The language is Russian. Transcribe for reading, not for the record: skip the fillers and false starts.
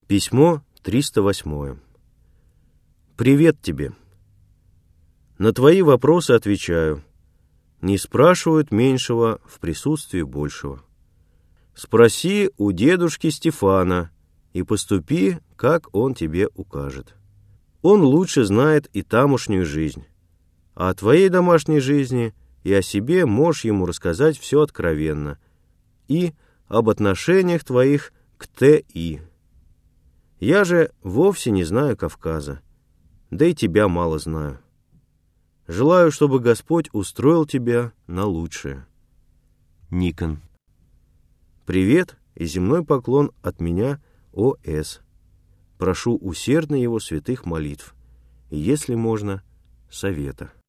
Письмо 308. Привет тебе. На твои вопросы отвечаю. Не спрашивают меньшего в присутствии большего. Спроси у дедушки Стефана и поступи, как он тебе укажет. Он лучше знает и тамошнюю жизнь. А о твоей домашней жизни и о себе можешь ему рассказать все откровенно. И об отношениях твоих к Т.И. Я же вовсе не знаю Кавказа, да и тебя мало знаю. Желаю, чтобы Господь устроил тебя на лучшее. Никон. Привет и земной поклон от меня, О.С. Прошу усердно его святых молитв и, если можно, совета.